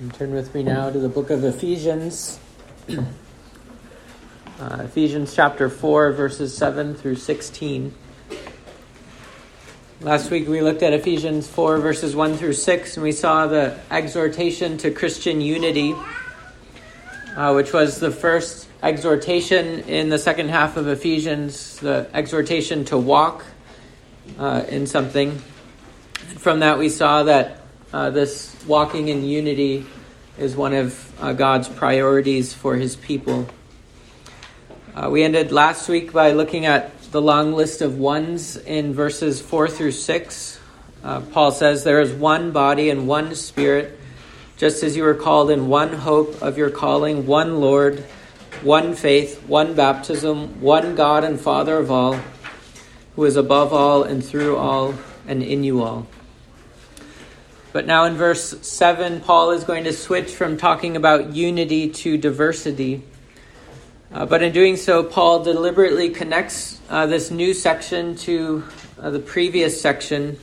And turn with me now to the book of Ephesians. Ephesians chapter 4, verses 7 through 16. Last week we looked at Ephesians 4, verses 1 through 6, and we saw the exhortation to Christian unity, which was the first exhortation in the second half of Ephesians, the exhortation to walk in something. From that we saw that this walking in unity is one of God's priorities for his people. We ended last week by looking at the long list of ones in verses 4 through 6. Paul says, "There is one body and one Spirit, just as you were called in one hope of your calling, one Lord, one faith, one baptism, one God and Father of all, who is above all and through all and in you all." But now in verse 7, Paul is going to switch from talking about unity to diversity. But in doing so, Paul deliberately connects this new section to the previous section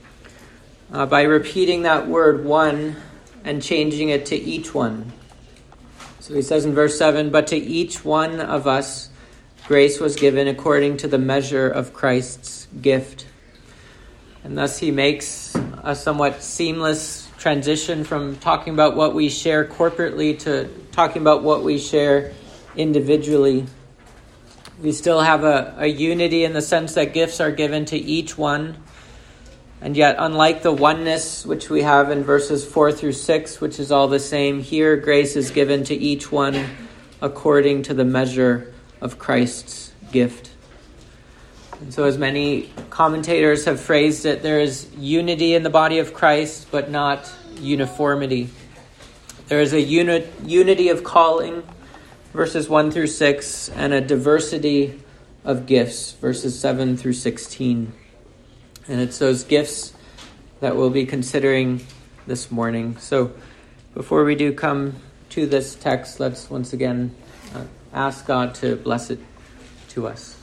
by repeating that word one and changing it to each one. So he says in verse 7, "But to each one of us grace was given according to the measure of Christ's gift." And thus he makes a somewhat seamless transition from talking about what we share corporately to talking about what we share individually. We still have a unity in the sense that gifts are given to each one. And yet, unlike the oneness which we have in verses 4 through 6, which is all the same, here grace is given to each one according to the measure of Christ's gift. And so as many commentators have phrased it, there is unity in the body of Christ, but not uniformity. There is a unity of calling, verses 1 through 6, and a diversity of gifts, verses 7 through 16. And it's those gifts that we'll be considering this morning. So before we do come to this text, let's once again ask God to bless it to us.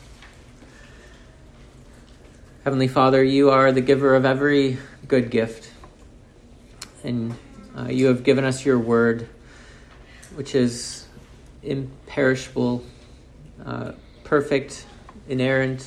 Heavenly Father, you are the giver of every good gift. And you have given us your word, which is imperishable, perfect, inerrant.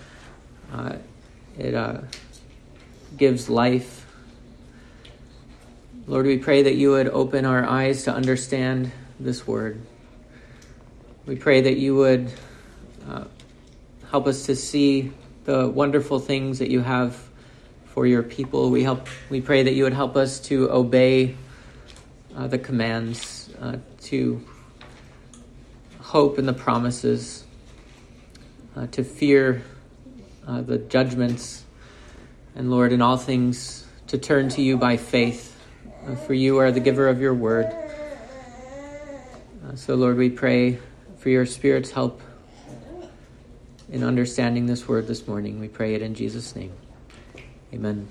It gives life. Lord, we pray that you would open our eyes to understand this word. We pray that you would help us to see the wonderful things that you have for your people. We pray that you would help us to obey the commands, to hope in the promises, to fear the judgments, and Lord, in all things, to turn to you by faith, for you are the giver of your word. So Lord, we pray for your Spirit's help in understanding this word this morning. We pray it in Jesus' name. Amen.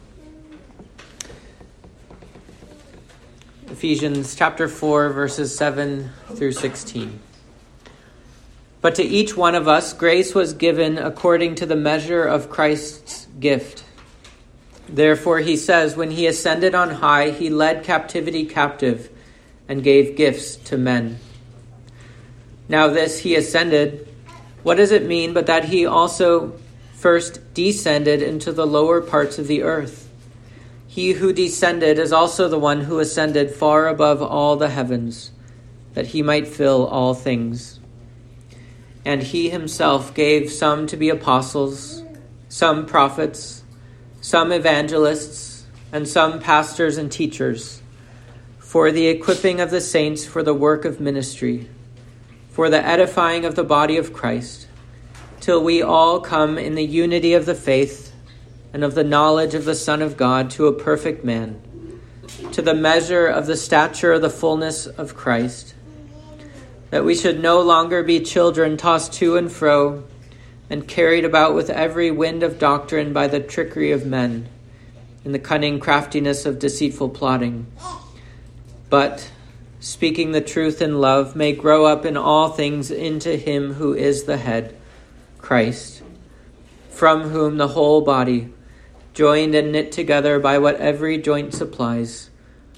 Ephesians chapter 4, verses 7 through 16. "But to each one of us grace was given according to the measure of Christ's gift. Therefore he says, when he ascended on high, he led captivity captive and gave gifts to men. Now this he ascended, what does it mean but that he also first descended into the lower parts of the earth? He who descended is also the one who ascended far above all the heavens, that he might fill all things. And he himself gave some to be apostles, some prophets, some evangelists, and some pastors and teachers, for the equipping of the saints for the work of ministry, for the edifying of the body of Christ, till we all come in the unity of the faith and of the knowledge of the Son of God to a perfect man, to the measure of the stature of the fullness of Christ, that we should no longer be children tossed to and fro and carried about with every wind of doctrine by the trickery of men, in the cunning craftiness of deceitful plotting, but, speaking the truth in love, may grow up in all things into him who is the head, Christ, from whom the whole body, joined and knit together by what every joint supplies,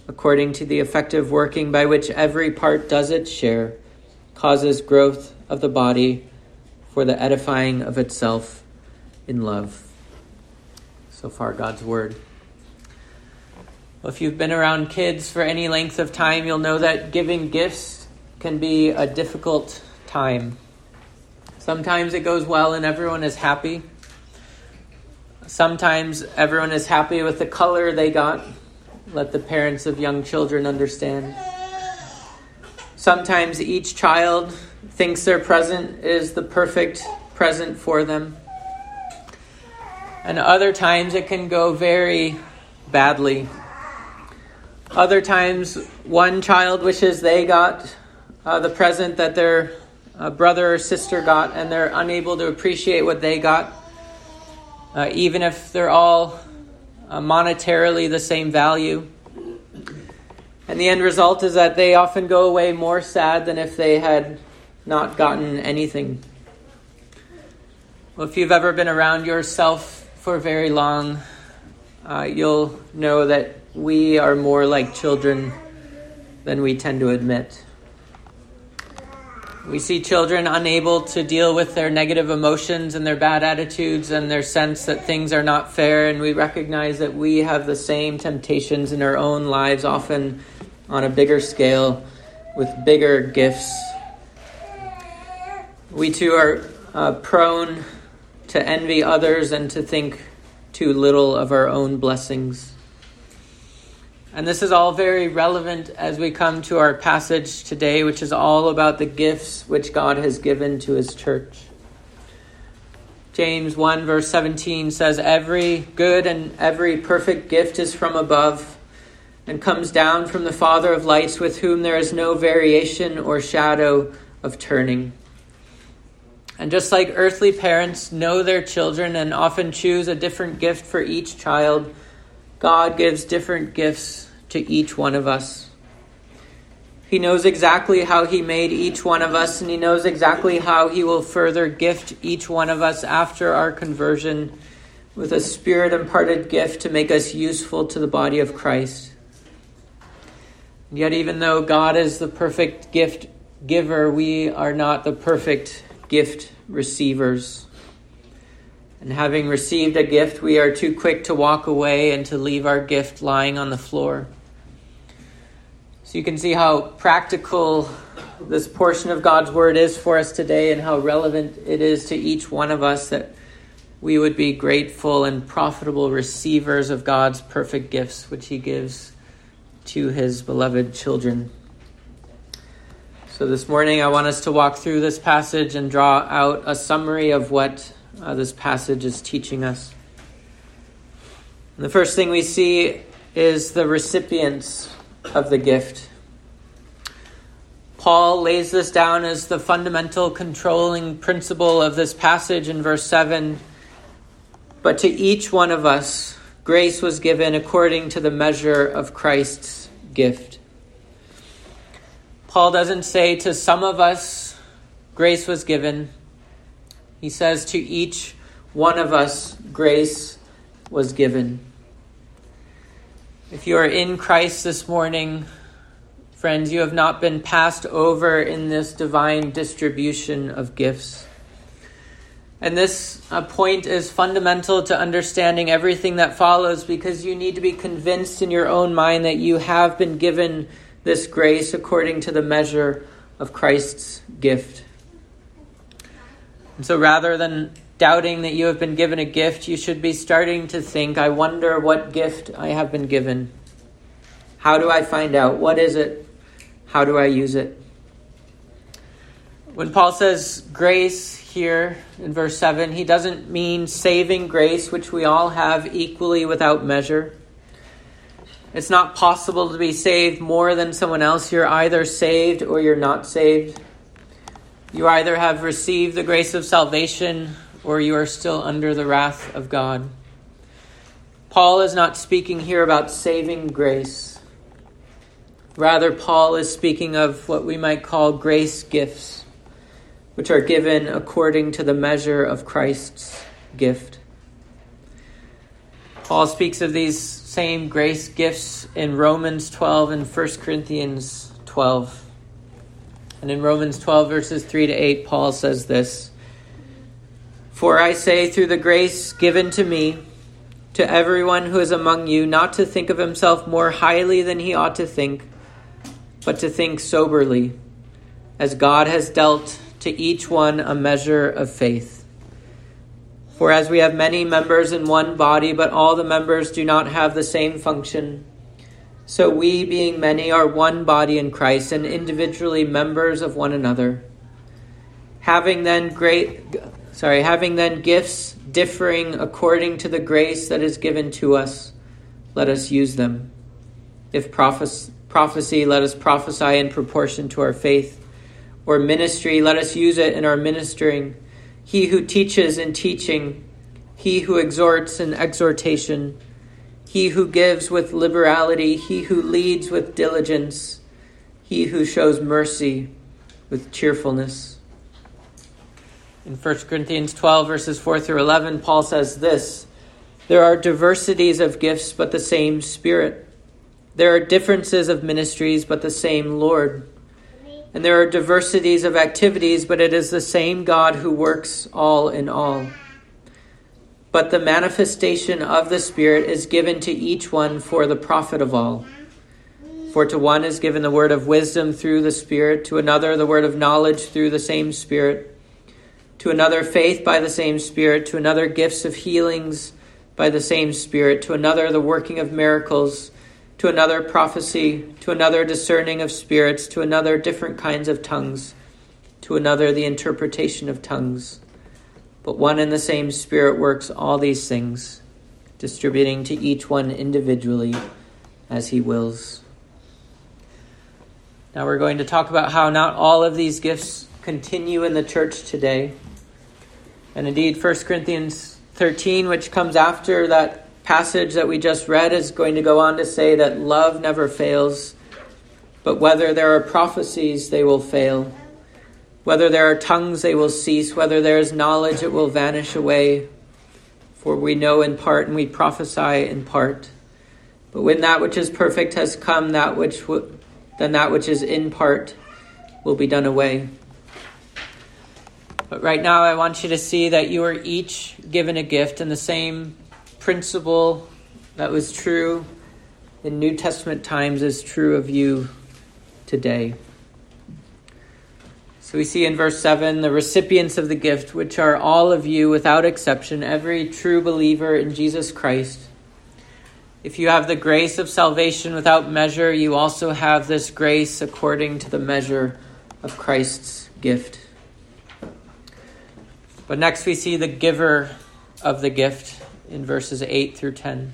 according to the effective working by which every part does its share, causes growth of the body for the edifying of itself in love. So far, God's word. Well, if you've been around kids for any length of time, you'll know that giving gifts can be a difficult time. Sometimes it goes well and everyone is happy. Sometimes everyone is happy with the color they got. Let the parents of young children understand. Sometimes each child thinks their present is the perfect present for them. And other times it can go very badly. Other times one child wishes they got the present that their brother or sister got, and they're unable to appreciate what they got, even if they're all monetarily the same value. And the end result is that they often go away more sad than if they had not gotten anything. Well, if you've ever been around yourself for very long, you'll know that we are more like children than we tend to admit. We see children unable to deal with their negative emotions and their bad attitudes and their sense that things are not fair, and we recognize that we have the same temptations in our own lives, often on a bigger scale, with bigger gifts. We too are prone to envy others and to think too little of our own blessings. And this is all very relevant as we come to our passage today, which is all about the gifts which God has given to his church. James 1 verse 17 says, "Every good and every perfect gift is from above and comes down from the Father of lights, with whom there is no variation or shadow of turning." And just like earthly parents know their children and often choose a different gift for each child, God gives different gifts to each one of us. He knows exactly how he made each one of us, and he knows exactly how he will further gift each one of us after our conversion with a Spirit-imparted gift to make us useful to the body of Christ. And yet, even though God is the perfect gift giver, we are not the perfect gift receivers. And having received a gift, we are too quick to walk away and to leave our gift lying on the floor. So you can see how practical this portion of God's word is for us today, and how relevant it is to each one of us that we would be grateful and profitable receivers of God's perfect gifts, which he gives to his beloved children. So this morning I want us to walk through this passage and draw out a summary of what this passage is teaching us. And the first thing we see is the recipients of the gift. Paul lays this down as the fundamental controlling principle of this passage in verse 7. "But to each one of us, grace was given according to the measure of Christ's gift." Paul doesn't say to some of us, grace was given. He says to each one of us, grace was given. If you are in Christ this morning, friends, you have not been passed over in this divine distribution of gifts. And this point is fundamental to understanding everything that follows, because you need to be convinced in your own mind that you have been given this grace according to the measure of Christ's gift. And so rather than doubting that you have been given a gift, you should be starting to think, I wonder what gift I have been given. How do I find out? What is it? How do I use it? When Paul says grace here in verse 7, he doesn't mean saving grace, which we all have equally without measure. It's not possible to be saved more than someone else. You're either saved or you're not saved. You either have received the grace of salvation or you are still under the wrath of God. Paul is not speaking here about saving grace. Rather, Paul is speaking of what we might call grace gifts, which are given according to the measure of Christ's gift. Paul speaks of these same grace gifts in Romans 12 and 1 Corinthians 12. And in Romans 12, verses 3 to 8, Paul says this: "For I say, through the grace given to me, to everyone who is among you, not to think of himself more highly than he ought to think, but to think soberly, as God has dealt to each one a measure of faith. For as we have many members in one body, but all the members do not have the same function, so we, being many, are one body in Christ, and individually members of one another. Having then gifts differing according to the grace that is given to us, let us use them. If prophecy, let us prophesy in proportion to our faith. Or ministry, let us use it in our ministering. He who teaches in teaching, he who exhorts in exhortation, he who gives with liberality, he who leads with diligence, he who shows mercy with cheerfulness." In 1 Corinthians 12, verses 4 through 11, Paul says this: "There are diversities of gifts, but the same Spirit. There are differences of ministries, but the same Lord. And there are diversities of activities, but it is the same God who works all in all. But the manifestation of the Spirit is given to each one for the profit of all. For to one is given the word of wisdom through the Spirit, to another the word of knowledge through the same Spirit, to another faith by the same Spirit, to another gifts of healings by the same Spirit, to another the working of miracles, to another prophecy, to another discerning of spirits, to another different kinds of tongues, to another the interpretation of tongues. But one and the same Spirit works all these things, distributing to each one individually as he wills." Now we're going to talk about how not all of these gifts continue in the church today. And indeed, 1 Corinthians 13, which comes after that passage that we just read, is going to go on to say that love never fails, but whether there are prophecies, they will fail. Whether there are tongues, they will cease. Whether there is knowledge, it will vanish away. For we know in part and we prophesy in part. But when that which is perfect has come, then that which is in part will be done away. But right now I want you to see that you are each given a gift, and the same principle that was true in New Testament times is true of you today. So we see in verse 7, the recipients of the gift, which are all of you without exception, every true believer in Jesus Christ. If you have the grace of salvation without measure, you also have this grace according to the measure of Christ's gift. But next we see the giver of the gift in verses 8 through 10.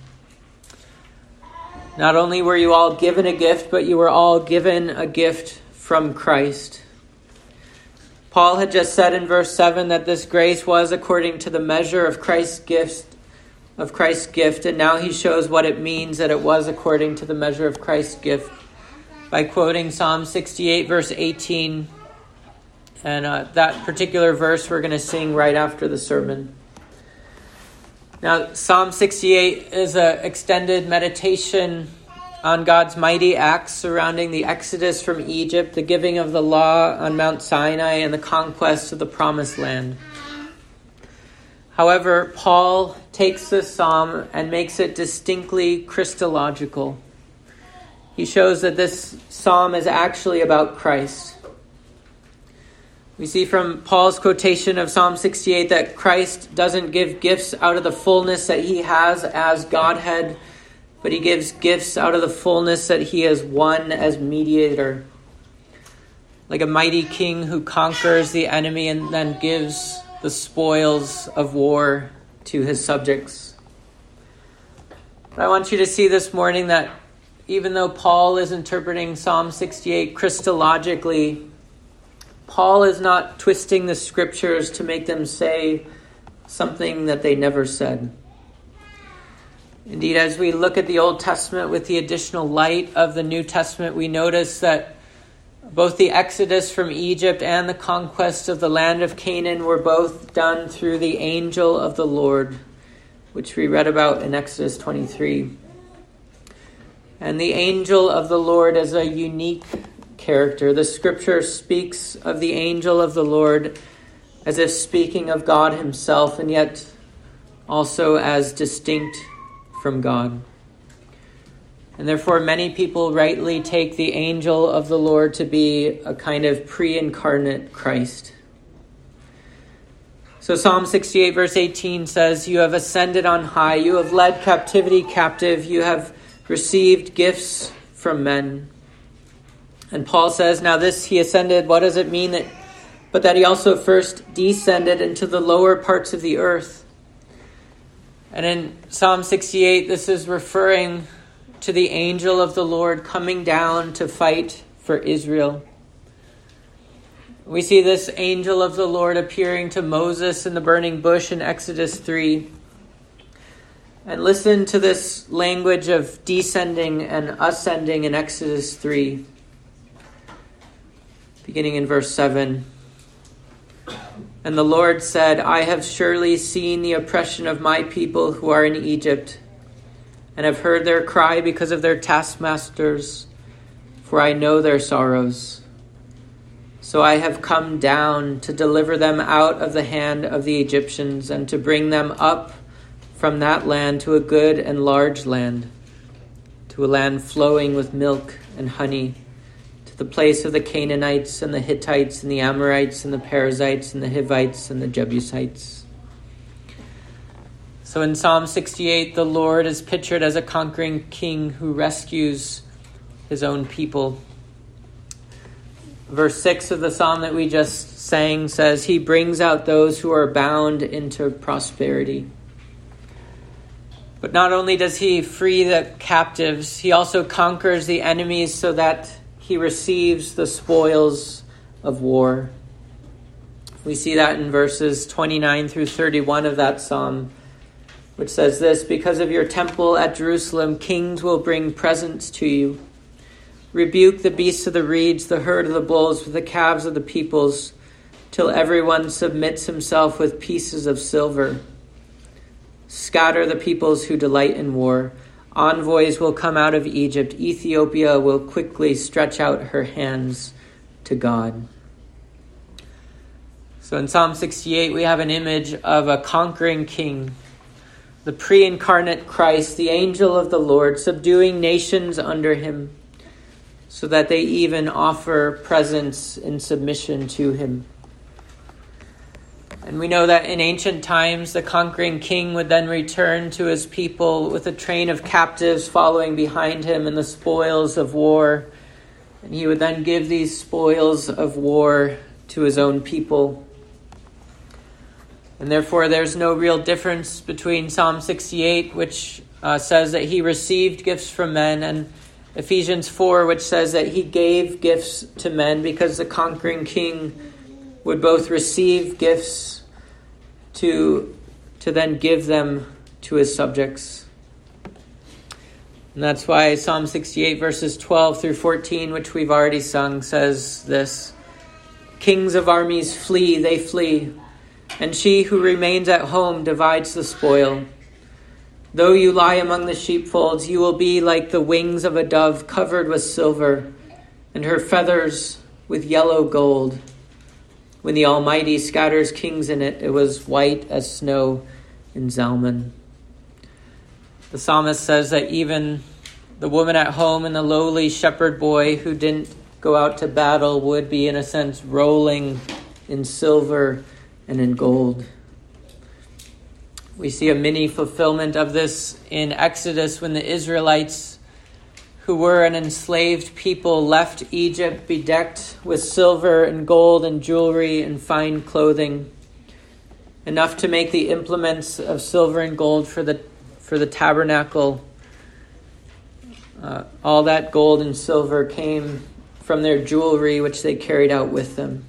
Not only were you all given a gift, but you were all given a gift from Christ. Paul had just said in verse 7 that this grace was according to the measure of Christ's gift, and now he shows what it means that it was according to the measure of Christ's gift by quoting Psalm 68, verse 18, and that particular verse we're going to sing right after the sermon. Now, Psalm 68 is an extended meditation on God's mighty acts surrounding the exodus from Egypt, the giving of the law on Mount Sinai, and the conquest of the promised land. However, Paul takes this psalm and makes it distinctly Christological. He shows that this psalm is actually about Christ. We see from Paul's quotation of Psalm 68 that Christ doesn't give gifts out of the fullness that he has as Godhead, but he gives gifts out of the fullness that he has won as mediator. Like a mighty king who conquers the enemy and then gives the spoils of war to his subjects. But I want you to see this morning that even though Paul is interpreting Psalm 68 Christologically, Paul is not twisting the scriptures to make them say something that they never said. Indeed, as we look at the Old Testament with the additional light of the New Testament, we notice that both the exodus from Egypt and the conquest of the land of Canaan were both done through the angel of the Lord, which we read about in Exodus 23. And the angel of the Lord is a unique character. The scripture speaks of the angel of the Lord as if speaking of God himself, and yet also as distinct from God. And therefore many people rightly take the angel of the Lord to be a kind of pre-incarnate Christ. So Psalm 68 verse 18 says, "You have ascended on high, you have led captivity captive, you have received gifts from men." And Paul says, now this he ascended, what does it mean? But that he also first descended into the lower parts of the earth. And in Psalm 68, this is referring to the angel of the Lord coming down to fight for Israel. We see this angel of the Lord appearing to Moses in the burning bush in Exodus 3. And listen to this language of descending and ascending in Exodus 3, beginning in verse 7. "And the Lord said, I have surely seen the oppression of my people who are in Egypt, and have heard their cry because of their taskmasters, for I know their sorrows. So I have come down to deliver them out of the hand of the Egyptians, and to bring them up from that land to a good and large land, to a land flowing with milk and honey, to the place of the Canaanites and the Hittites and the Amorites and the Perizzites and the Hivites and the Jebusites." So in Psalm 68, the Lord is pictured as a conquering king who rescues his own people. Verse 6 of the psalm that we just sang says, "He brings out those who are bound into prosperity." But not only does he free the captives, he also conquers the enemies so that he receives the spoils of war. We see that in verses 29 through 31 of that psalm, which says this, "Because of your temple at Jerusalem, kings will bring presents to you. Rebuke the beasts of the reeds, the herd of the bulls, with the calves of the peoples, till everyone submits himself with pieces of silver. Scatter the peoples who delight in war. Envoys will come out of Egypt. Ethiopia will quickly stretch out her hands to God." So in Psalm 68, we have an image of a conquering king, the pre-incarnate Christ, the angel of the Lord, subduing nations under him, so that they even offer presents in submission to him. And we know that in ancient times, the conquering king would then return to his people with a train of captives following behind him and the spoils of war. And he would then give these spoils of war to his own people. And therefore, there's no real difference between Psalm 68, which says that he received gifts from men, and Ephesians 4, which says that he gave gifts to men, because the conquering king would both receive gifts to then give them to his subjects. And that's why Psalm 68 verses 12 through 14, which we've already sung, says this, "Kings of armies flee, they flee, and she who remains at home divides the spoil. Though you lie among the sheepfolds, you will be like the wings of a dove covered with silver, and her feathers with yellow gold. When the Almighty scatters kings in it, it was white as snow in Zalman." The psalmist says that even the woman at home and the lowly shepherd boy who didn't go out to battle would be, in a sense, rolling in silver and in gold. We see a mini fulfillment of this in Exodus when the Israelites, who were an enslaved people, left Egypt bedecked with silver and gold and jewelry and fine clothing, enough to make the implements of silver and gold for the tabernacle. All that gold and silver came from their jewelry, which they carried out with them.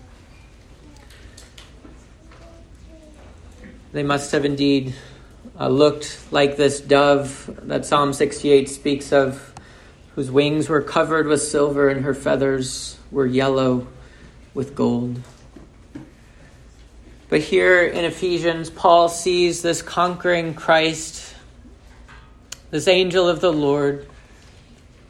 They must have indeed looked like this dove that Psalm 68 speaks of, whose wings were covered with silver and her feathers were yellow with gold. But here in Ephesians, Paul sees this conquering Christ, this angel of the Lord,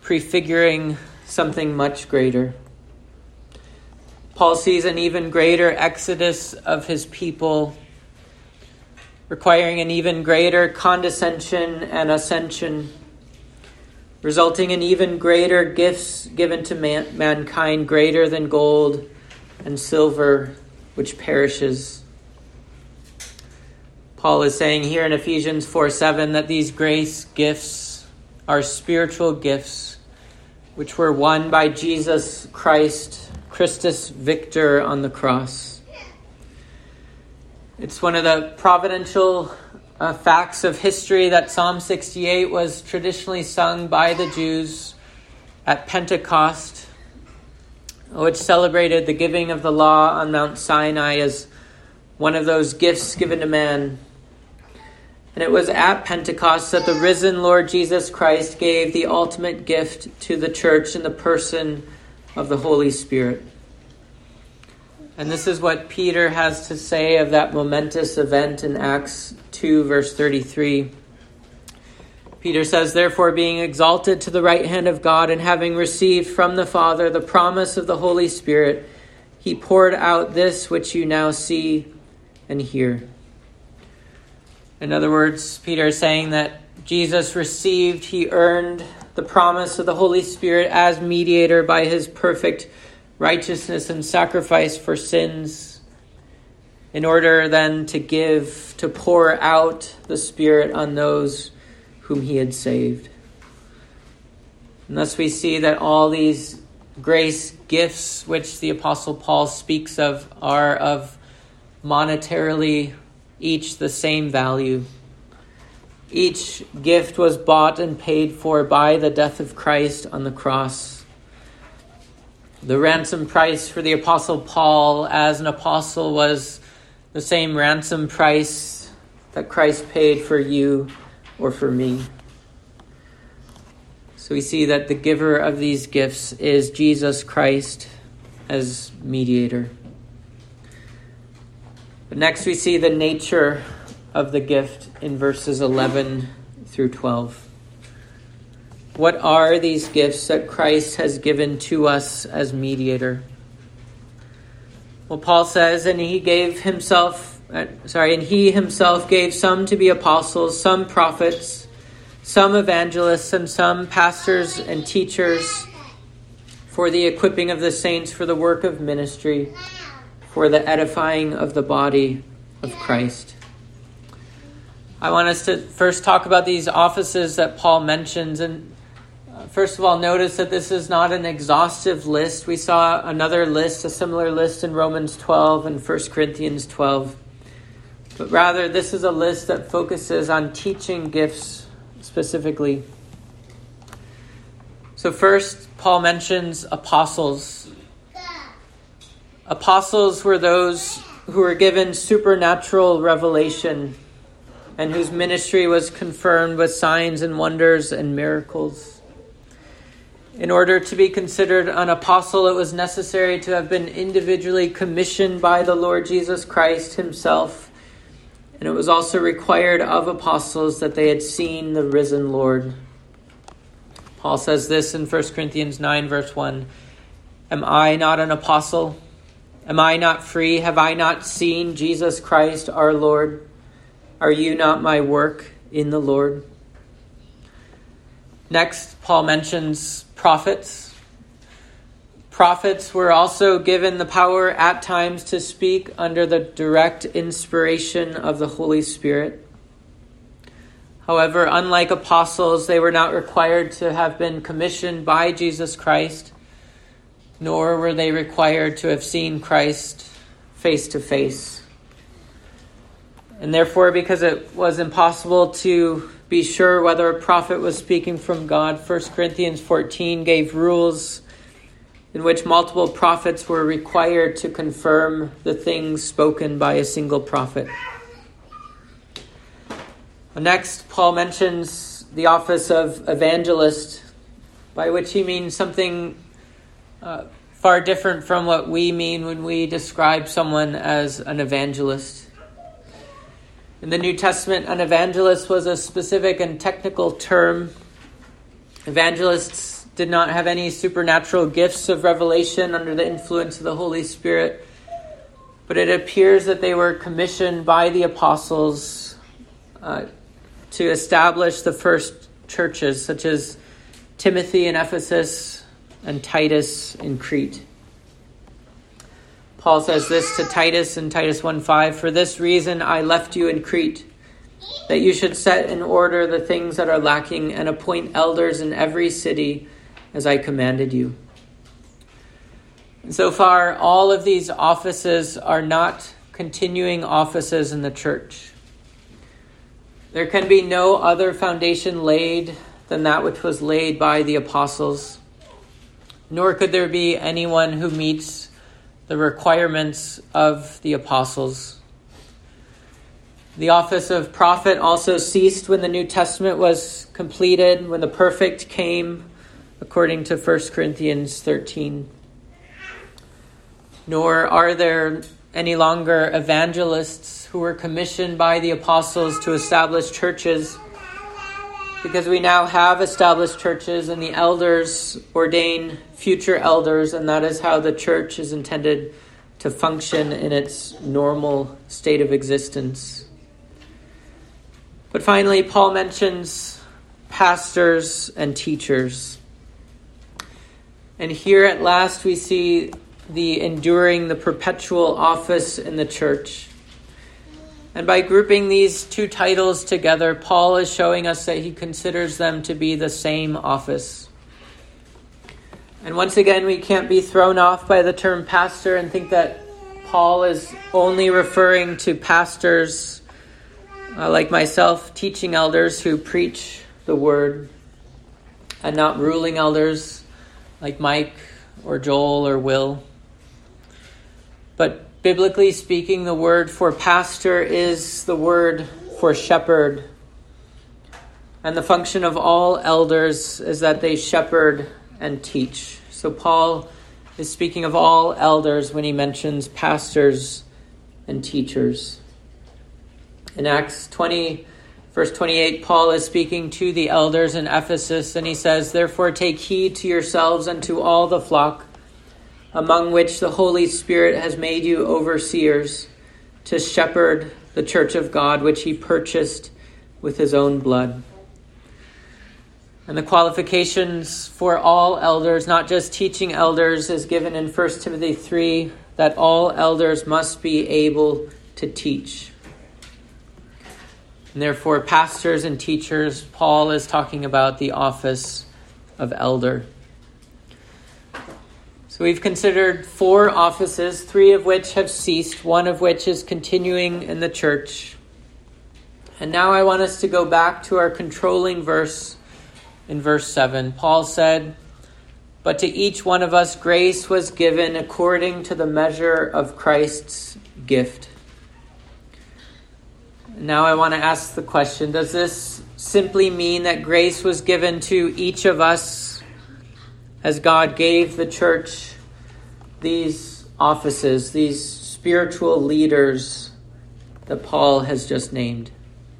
prefiguring something much greater. Paul sees an even greater exodus of his people, requiring an even greater condescension and ascension, resulting in even greater gifts given to mankind, greater than gold and silver, which perishes. Paul is saying here in Ephesians 4:7 that these grace gifts are spiritual gifts, which were won by Jesus Christ, Christus Victor, on the cross. It's one of the providential facts of history that Psalm 68 was traditionally sung by the Jews at Pentecost, which celebrated the giving of the law on Mount Sinai as one of those gifts given to man. And it was at Pentecost that the risen Lord Jesus Christ gave the ultimate gift to the church in the person of the Holy Spirit. And this is what Peter has to say of that momentous event in Acts 2, verse 33. Peter says, "Therefore, being exalted to the right hand of God, and having received from the Father the promise of the Holy Spirit, he poured out this which you now see and hear." In other words, Peter is saying that Jesus received, he earned the promise of the Holy Spirit as mediator by his perfect righteousness and sacrifice for sins, in order then to give, to pour out the Spirit on those whom he had saved. And thus we see that all these grace gifts which the Apostle Paul speaks of are of monetarily each the same value. Each gift was bought and paid for by the death of Christ on the cross. The ransom price for the Apostle Paul as an apostle was the same ransom price that Christ paid for you or for me. So we see that the giver of these gifts is Jesus Christ as mediator. But next we see the nature of the gift in verses 11 through 12. What are these gifts that Christ has given to us as mediator? Well, Paul says, and he himself gave some to be apostles, some prophets, some evangelists, and some pastors and teachers for the equipping of the saints for the work of ministry, for the edifying of the body of Christ. I want us to first talk about these offices that Paul mentions. And first of all, notice that this is not an exhaustive list. We saw another list, a similar list in Romans 12 and 1 Corinthians 12. But rather, this is a list that focuses on teaching gifts specifically. So first, Paul mentions apostles. Apostles were those who were given supernatural revelation and whose ministry was confirmed with signs and wonders and miracles. In order to be considered an apostle, it was necessary to have been individually commissioned by the Lord Jesus Christ himself. And it was also required of apostles that they had seen the risen Lord. Paul says this in 1 Corinthians 9, verse 1. Am I not an apostle? Am I not free? Have I not seen Jesus Christ our Lord? Are you not my work in the Lord? Next, Paul mentions prophets. Prophets were also given the power at times to speak under the direct inspiration of the Holy Spirit. However, unlike apostles, they were not required to have been commissioned by Jesus Christ, nor were they required to have seen Christ face to face. And therefore, because it was impossible to be sure whether a prophet was speaking from God, 1 Corinthians 14 gave rules in which multiple prophets were required to confirm the things spoken by a single prophet. Next, Paul mentions the office of evangelist, by which he means something far different from what we mean when we describe someone as an evangelist. In the New Testament, an evangelist was a specific and technical term. Evangelists did not have any supernatural gifts of revelation under the influence of the Holy Spirit, but it appears that they were commissioned by the apostles to establish the first churches, such as Timothy in Ephesus and Titus in Crete. Paul says this to Titus in Titus 1:5, "For this reason I left you in Crete, that you should set in order the things that are lacking and appoint elders in every city as I commanded you." And so far, all of these offices are not continuing offices in the church. There can be no other foundation laid than that which was laid by the apostles, nor could there be anyone who meets the requirements of the apostles. The office of prophet also ceased when the New Testament was completed, when the perfect came, according to 1 Corinthians 13. Nor are there any longer evangelists who were commissioned by the apostles to establish churches, because we now have established churches and the elders ordain future elders, and that is how the church is intended to function in its normal state of existence. But finally, Paul mentions pastors and teachers. And here at last we see the enduring, the perpetual office in the church. And by grouping these two titles together, Paul is showing us that he considers them to be the same office. And once again, we can't be thrown off by the term pastor and think that Paul is only referring to pastors like myself, teaching elders who preach the word, and not ruling elders like Mike or Joel or Will. But biblically speaking, the word for pastor is the word for shepherd. And the function of all elders is that they shepherd and teach. So Paul is speaking of all elders when he mentions pastors and teachers. In Acts 20, verse 28, Paul is speaking to the elders in Ephesus, and he says, "Therefore take heed to yourselves and to all the flock, among which the Holy Spirit has made you overseers, to shepherd the church of God, which he purchased with his own blood." And the qualifications for all elders, not just teaching elders, is given in 1 Timothy 3, that all elders must be able to teach. And therefore, pastors and teachers, Paul is talking about the office of elder. So we've considered 4 offices, 3 of which have ceased, 1 of which is continuing in the church. And now I want us to go back to our controlling verse in verse 7. Paul said, "But to each one of us grace was given according to the measure of Christ's gift." Now I want to ask the question, does this simply mean that grace was given to each of us as God gave the church these offices, these spiritual leaders that Paul has just named?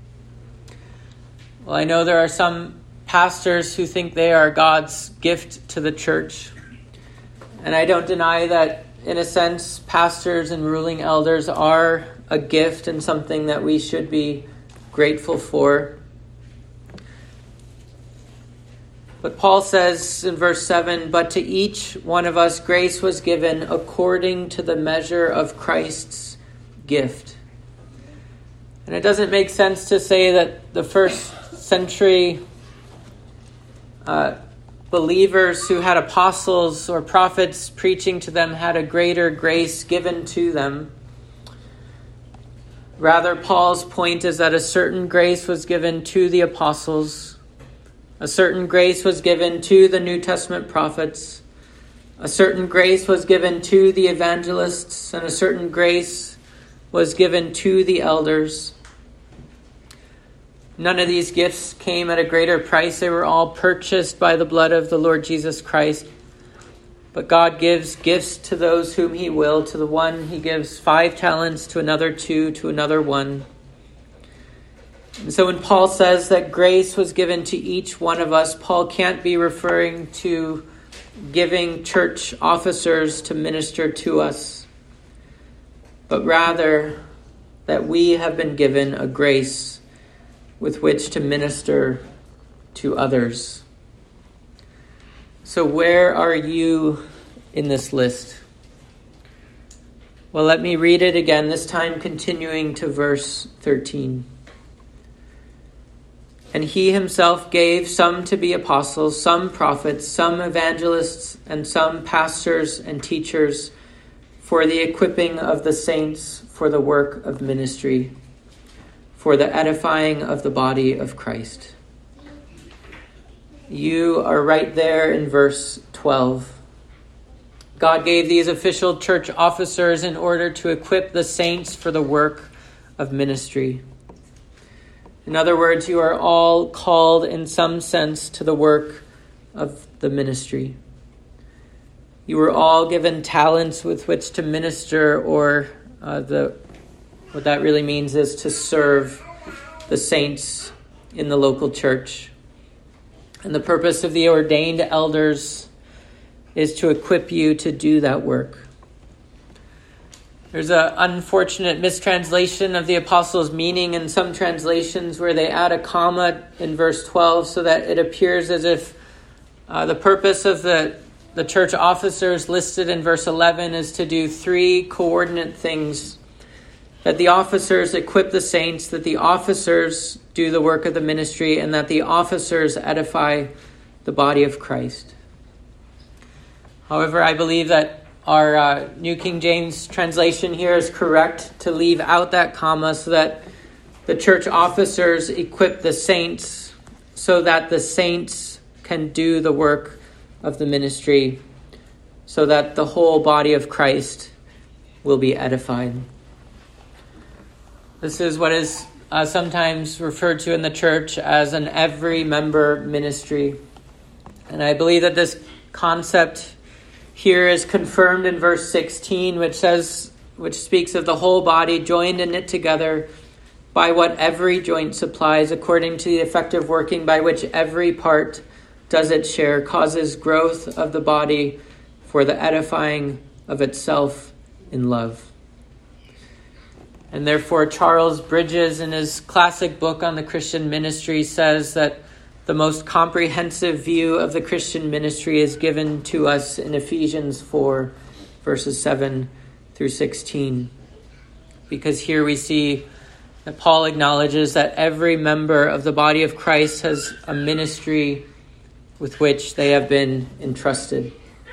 Well, I know there are some pastors who think they are God's gift to the church. And I don't deny that, in a sense, pastors and ruling elders are a gift and something that we should be grateful for. But Paul says in verse 7, "But to each one of us grace was given according to the measure of Christ's gift." And it doesn't make sense to say that the first century believers who had apostles or prophets preaching to them had a greater grace given to them. Rather, Paul's point is that a certain grace was given to the apostles, a certain grace was given to the New Testament prophets, a certain grace was given to the evangelists, and a certain grace was given to the elders. None of these gifts came at a greater price. They were all purchased by the blood of the Lord Jesus Christ. But God gives gifts to those whom he will. To the one he gives 5 talents, to another 2, to another 1. And so when Paul says that grace was given to each one of us, Paul can't be referring to giving church officers to minister to us, but rather that we have been given a grace with which to minister to others. So where are you in this list? Well, let me read it again, this time continuing to verse 13. And he himself gave some to be apostles, some prophets, some evangelists, and some pastors and teachers for the equipping of the saints for the work of ministry, for the edifying of the body of Christ. You are right there in verse 12. God gave these official church officers in order to equip the saints for the work of ministry. In other words, you are all called in some sense to the work of the ministry. You were all given talents with which to minister, or what that really means is to serve the saints in the local church. And the purpose of the ordained elders is to equip you to do that work. There's an unfortunate mistranslation of the apostles' meaning in some translations where they add a comma in verse 12 so that it appears as if the purpose of the church officers listed in verse 11 is to do three coordinate things. That the officers equip the saints, that the officers do the work of the ministry, and that the officers edify the body of Christ. However, I believe that our New King James translation here is correct to leave out that comma so that the church officers equip the saints so that the saints can do the work of the ministry, so that the whole body of Christ will be edified. This is what is sometimes referred to in the church as an every member ministry. And I believe that this concept here is confirmed in verse 16, which speaks of the whole body joined and knit together by what every joint supplies, according to the effective working by which every part does its share, causes growth of the body for the edifying of itself in love. And therefore, Charles Bridges, in his classic book on the Christian ministry, says that the most comprehensive view of the Christian ministry is given to us in Ephesians 4, verses 7 through 16. Because here we see that Paul acknowledges that every member of the body of Christ has a ministry with which they have been entrusted.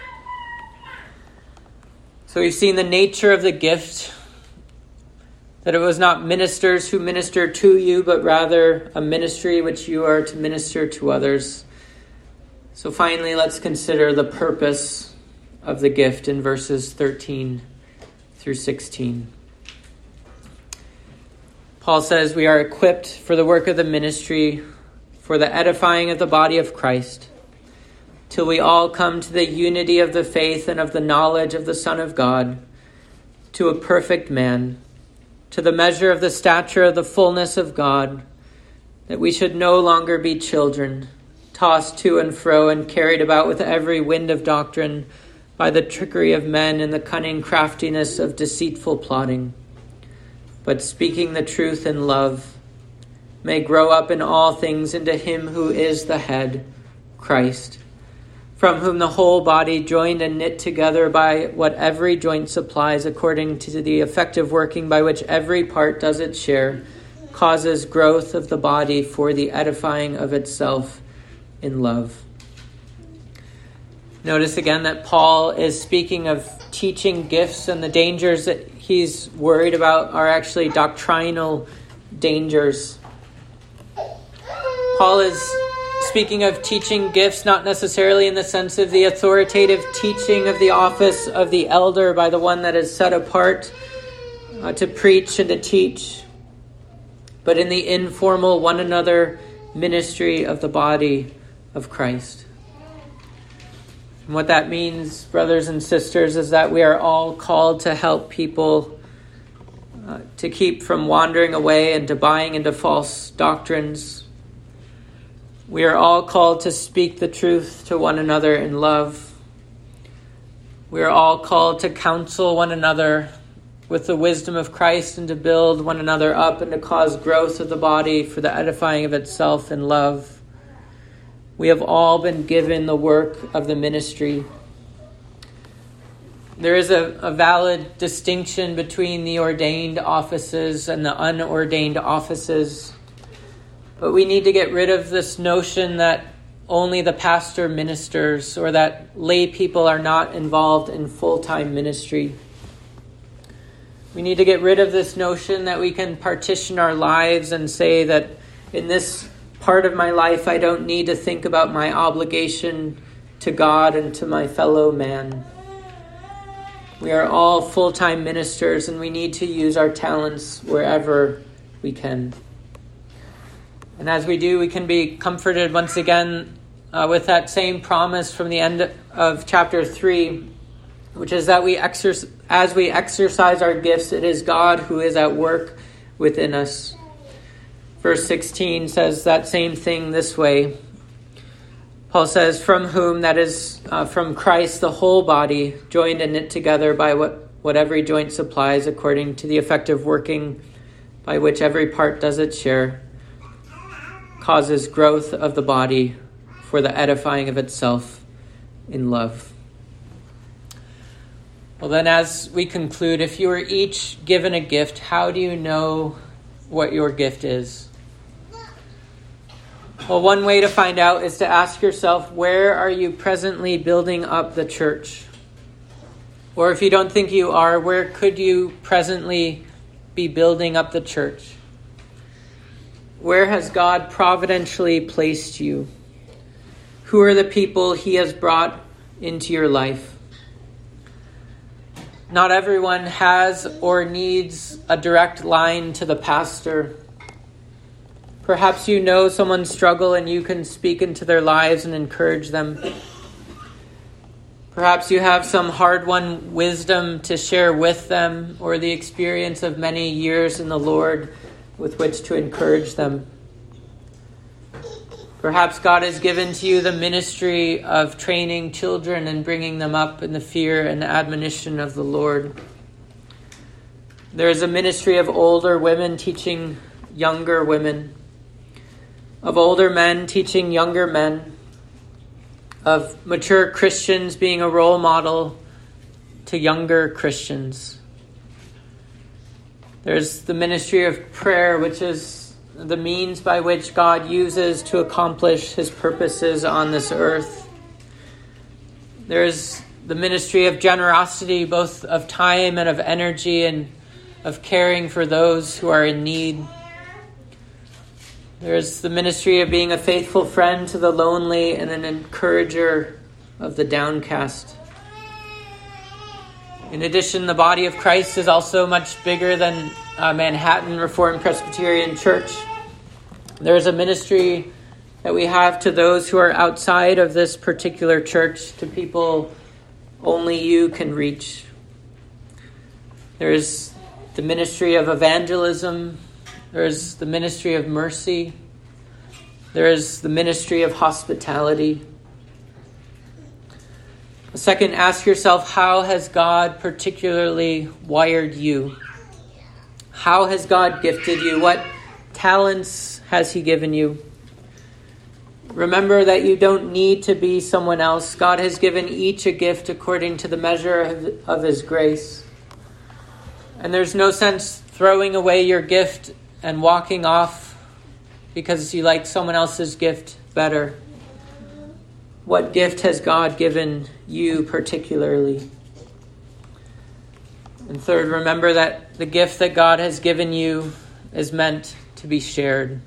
So we've seen the nature of the gift, that it was not ministers who ministered to you, but rather a ministry which you are to minister to others. So finally, let's consider the purpose of the gift in verses 13 through 16. Paul says we are equipped for the work of the ministry, for the edifying of the body of Christ, till we all come to the unity of the faith and of the knowledge of the Son of God, to a perfect man, to the measure of the stature of the fullness of God, that we should no longer be children, tossed to and fro and carried about with every wind of doctrine by the trickery of men and the cunning craftiness of deceitful plotting, but speaking the truth in love, may grow up in all things into him who is the head, Christ, from whom the whole body, joined and knit together by what every joint supplies, according to the effective working by which every part does its share, causes growth of the body for the edifying of itself in love. Notice again that Paul is speaking of teaching gifts, and the dangers that he's worried about are actually doctrinal dangers. Paul is speaking of teaching gifts, not necessarily in the sense of the authoritative teaching of the office of the elder by the one that is set apart to preach and to teach, but in the informal one another ministry of the body of Christ. And what that means, brothers and sisters, is that we are all called to help people to keep from wandering away and to buying into false doctrines. We are all called to speak the truth to one another in love. We are all called to counsel one another with the wisdom of Christ and to build one another up and to cause growth of the body for the edifying of itself in love. We have all been given the work of the ministry. There is a valid distinction between the ordained offices and the unordained offices. But we need to get rid of this notion that only the pastor ministers or that lay people are not involved in full-time ministry. We need to get rid of this notion that we can partition our lives and say that in this part of my life I don't need to think about my obligation to God and to my fellow man. We are all full-time ministers and we need to use our talents wherever we can. And as we do, we can be comforted once again with that same promise from the end of chapter 3, which is that as we exercise our gifts, it is God who is at work within us. Verse 16 says that same thing this way. Paul says, from whom, that is, from Christ, the whole body, joined and knit together by what every joint supplies according to the effective working by which every part does its share, causes growth of the body for the edifying of itself in love. Well then, as we conclude, if you were each given a gift, how do you know what your gift is? Well, one way to find out is to ask yourself, where are you presently building up the church? Or if you don't think you are, where could you presently be building up the church? Where has God providentially placed you? Who are the people he has brought into your life? Not everyone has or needs a direct line to the pastor. Perhaps you know someone's struggle and you can speak into their lives and encourage them. Perhaps you have some hard-won wisdom to share with them or the experience of many years in the Lord with which to encourage them. Perhaps God has given to you the ministry of training children and bringing them up in the fear and admonition of the Lord. There is a ministry of older women teaching younger women, of older men teaching younger men, of mature Christians being a role model to younger Christians. There's the ministry of prayer, which is the means by which God uses to accomplish his purposes on this earth. There's the ministry of generosity, both of time and of energy, and of caring for those who are in need. There's the ministry of being a faithful friend to the lonely and an encourager of the downcast. In addition, the body of Christ is also much bigger than Manhattan Reformed Presbyterian Church. There's a ministry that we have to those who are outside of this particular church, to people only you can reach. There's the ministry of evangelism. There's the ministry of mercy. There's the ministry of hospitality. Second, ask yourself, how has God particularly wired you? How has God gifted you? What talents has he given you? Remember that you don't need to be someone else. God has given each a gift according to the measure of his grace. And there's no sense throwing away your gift and walking off because you like someone else's gift better. What gift has God given you particularly? And third, remember that the gift that God has given you is meant to be shared.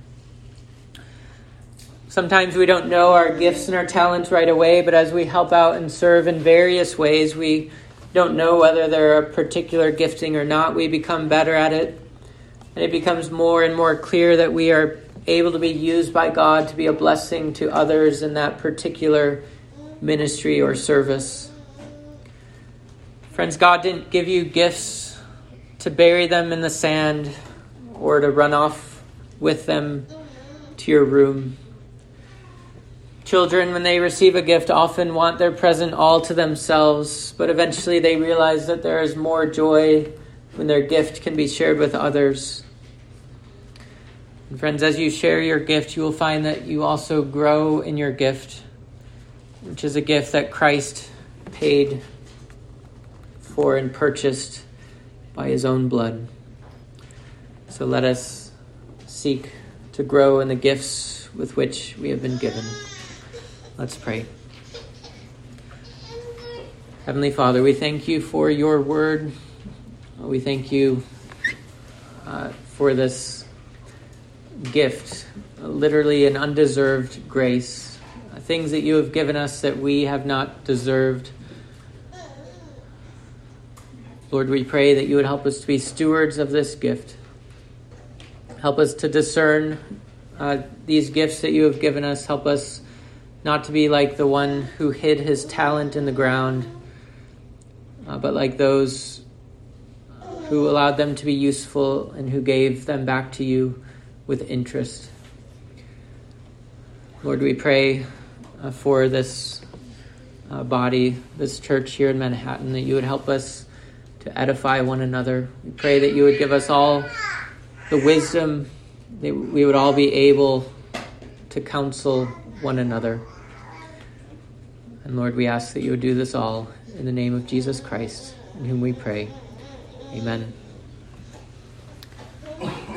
Sometimes we don't know our gifts and our talents right away, but as we help out and serve in various ways, we don't know whether they're a particular gifting or not. We become better at it, and it becomes more and more clear that we are able to be used by God to be a blessing to others in that particular ministry or service. Friends, God didn't give you gifts to bury them in the sand or to run off with them to your room. Children, when they receive a gift, often want their present all to themselves, but eventually they realize that there is more joy when their gift can be shared with others. And friends, as you share your gift, you will find that you also grow in your gift, which is a gift that Christ paid for and purchased by his own blood. So let us seek to grow in the gifts with which we have been given. Let's pray. Heavenly Father, we thank you for your word. We thank you for this gift, literally an undeserved grace, things that you have given us that we have not deserved. Lord, we pray that you would help us to be stewards of this gift. Help us to discern these gifts that you have given us. Help us not to be like the one who hid his talent in the ground, but like those who allowed them to be useful and who gave them back to you with interest. Lord, we pray for this body, this church here in Manhattan, that you would help us to edify one another. We pray that you would give us all the wisdom, that we would all be able to counsel one another. And Lord, we ask that you would do this all in the name of Jesus Christ, in whom we pray. Amen.